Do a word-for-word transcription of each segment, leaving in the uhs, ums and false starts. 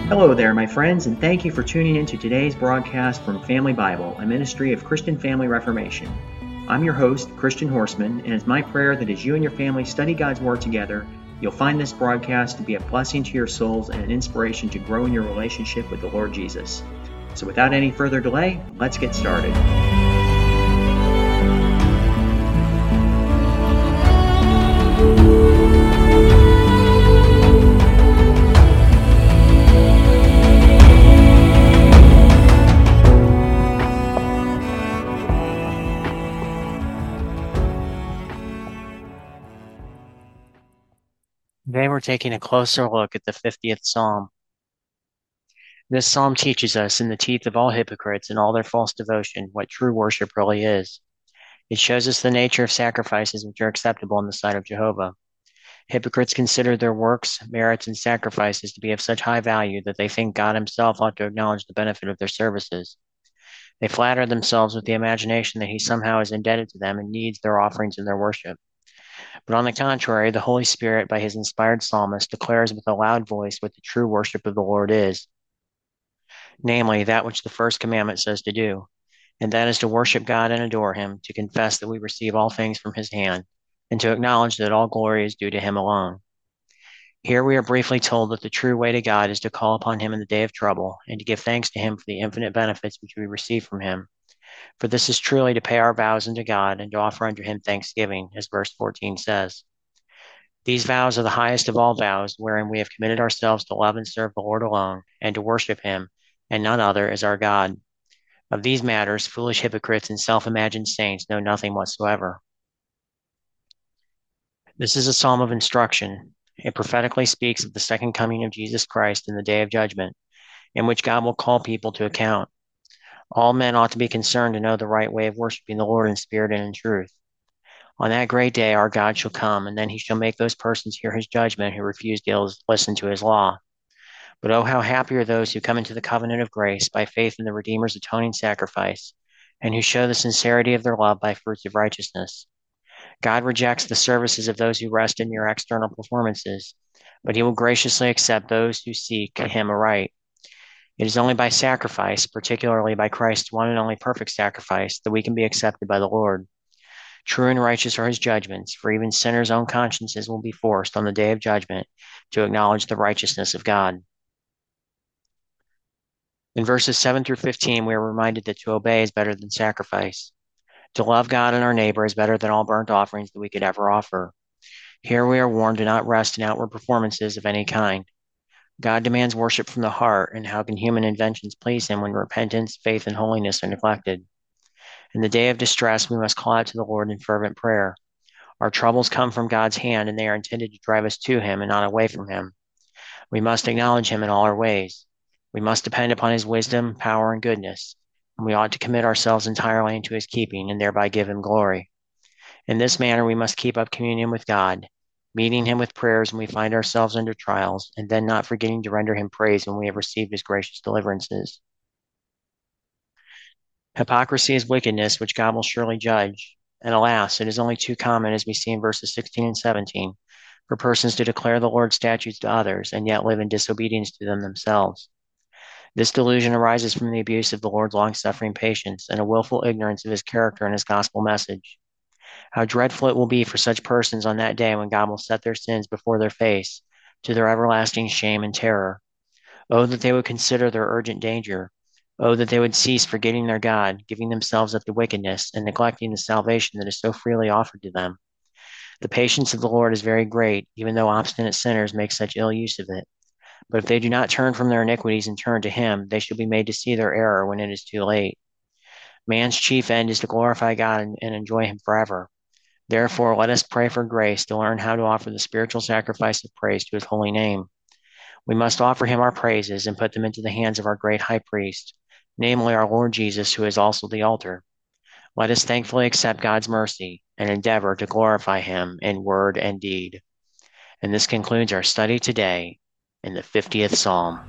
Hello there, my friends, and thank you for tuning in to today's broadcast from Family Bible, a ministry of Christian Family Reformation. I'm your host, Christian Horseman, and it's my prayer that as you and your family study God's Word together, you'll find this broadcast to be a blessing to your souls and an inspiration to grow in your relationship with the Lord Jesus. So without any further delay, let's get started. Today we're taking a closer look at the fiftieth Psalm. This psalm teaches us, in the teeth of all hypocrites and all their false devotion, what true worship really is. It shows us the nature of sacrifices which are acceptable in the sight of Jehovah. Hypocrites consider their works, merits, and sacrifices to be of such high value that they think God himself ought to acknowledge the benefit of their services. They flatter themselves with the imagination that he somehow is indebted to them and needs their offerings in their worship. But on the contrary, the Holy Spirit, by his inspired psalmist, declares with a loud voice what the true worship of the Lord is, namely, that which the first commandment says to do, and that is to worship God and adore him, to confess that we receive all things from his hand, and to acknowledge that all glory is due to him alone. Here we are briefly told that the true way to God is to call upon him in the day of trouble, and to give thanks to him for the infinite benefits which we receive from him. For this is truly to pay our vows unto God and to offer unto him thanksgiving, as verse fourteen says. These vows are the highest of all vows, wherein we have committed ourselves to love and serve the Lord alone, and to worship him, and none other as our God. Of these matters, foolish hypocrites and self-imagined saints know nothing whatsoever. This is a psalm of instruction. It prophetically speaks of the second coming of Jesus Christ in the day of judgment, in which God will call people to account. All men ought to be concerned to know the right way of worshiping the Lord in spirit and in truth. On that great day our God shall come, and then he shall make those persons hear his judgment who refuse to listen to his law. But oh, how happy are those who come into the covenant of grace by faith in the Redeemer's atoning sacrifice, and who show the sincerity of their love by fruits of righteousness. God rejects the services of those who rest in mere external performances, but he will graciously accept those who seek him aright. It is only by sacrifice, particularly by Christ's one and only perfect sacrifice, that we can be accepted by the Lord. True and righteous are his judgments, for even sinners' own consciences will be forced on the day of judgment to acknowledge the righteousness of God. In verses seven through fifteen, we are reminded that to obey is better than sacrifice. To love God and our neighbor is better than all burnt offerings that we could ever offer. Here we are warned to not rest in outward performances of any kind. God demands worship from the heart, and how can human inventions please him when repentance, faith, and holiness are neglected? In the day of distress, we must call out to the Lord in fervent prayer. Our troubles come from God's hand, and they are intended to drive us to him and not away from him. We must acknowledge him in all our ways. We must depend upon his wisdom, power, and goodness, and we ought to commit ourselves entirely into his keeping and thereby give him glory. In this manner, we must keep up communion with God, meeting him with prayers when we find ourselves under trials, and then not forgetting to render him praise when we have received his gracious deliverances. Hypocrisy is wickedness, which God will surely judge, and alas, it is only too common, as we see in verses sixteen and seventeen, for persons to declare the Lord's statutes to others and yet live in disobedience to them themselves. This delusion arises from the abuse of the Lord's long-suffering patience and a willful ignorance of his character and his gospel message. How dreadful it will be for such persons on that day when God will set their sins before their face, to their everlasting shame and terror. Oh, that they would consider their urgent danger. Oh, that they would cease forgetting their God, giving themselves up to wickedness, and neglecting the salvation that is so freely offered to them. The patience of the Lord is very great, even though obstinate sinners make such ill use of it. But if they do not turn from their iniquities and turn to him, they shall be made to see their error when it is too late. Man's chief end is to glorify God and, and enjoy him forever. Therefore, let us pray for grace to learn how to offer the spiritual sacrifice of praise to his holy name. We must offer him our praises and put them into the hands of our great high priest, namely our Lord Jesus, who is also the altar. Let us thankfully accept God's mercy and endeavor to glorify him in word and deed. And this concludes our study today in the fiftieth Psalm.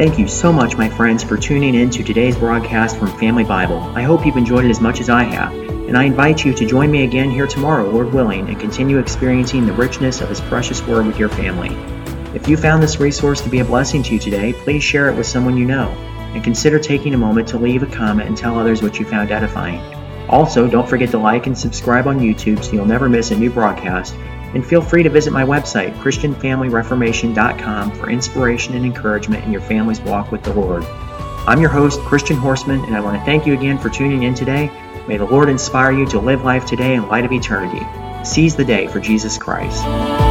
Thank you so much, my friends, for tuning in to today's broadcast from Family Bible. I hope you've enjoyed it as much as I have, and I invite you to join me again here tomorrow, Lord willing, and continue experiencing the richness of His precious Word with your family. If you found this resource to be a blessing to you today, please share it with someone you know, and consider taking a moment to leave a comment and tell others what you found edifying. Also, don't forget to like and subscribe on YouTube so you'll never miss a new broadcast, and feel free to visit my website, Christian Family Reformation dot com, for inspiration and encouragement in your family's walk with the Lord. I'm your host, Christian Horseman, and I want to thank you again for tuning in today. May the Lord inspire you to live life today in light of eternity. Seize the day for Jesus Christ.